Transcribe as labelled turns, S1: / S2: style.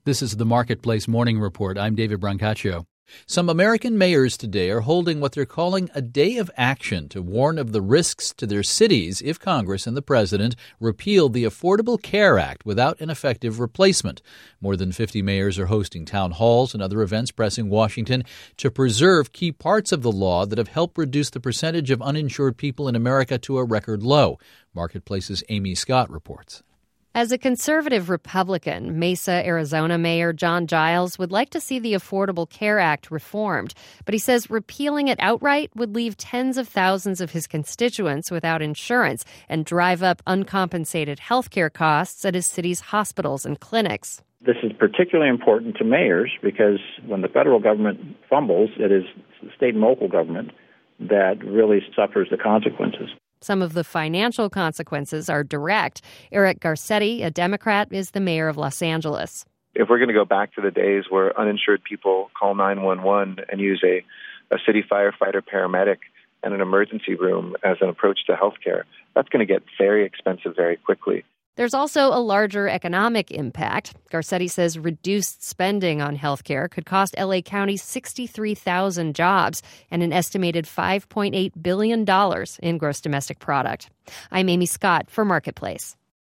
S1: This is the Marketplace Morning Report. I'm David Brancaccio. Some American mayors today are holding what they're calling a day of action to warn of the risks to their cities if Congress and the president repeal the Affordable Care Act without an effective replacement. More than 50 mayors are hosting town halls and other events pressing Washington to preserve key parts of the law that have helped reduce the percentage of uninsured people in America to a record low. Marketplace's Amy Scott reports.
S2: As a conservative Republican, Mesa, Arizona Mayor John Giles would like to see the Affordable Care Act reformed, but he says repealing it outright would leave tens of thousands of his constituents without insurance and drive up uncompensated health care costs at his city's hospitals and clinics.
S3: This is particularly important to mayors because when the federal government fumbles, it is the state and local government that really suffers the consequences.
S2: Some of the financial consequences are direct. Eric Garcetti, a Democrat, is the mayor of Los Angeles.
S4: If we're going to go back to the days where uninsured people call 911 and use a city firefighter, paramedic, and an emergency room as an approach to health care, that's going to get very expensive very quickly.
S2: There's also a larger economic impact. Garcetti says reduced spending on health care could cost L.A. County 63,000 jobs and an estimated $5.8 billion in gross domestic product. I'm Amy Scott for Marketplace.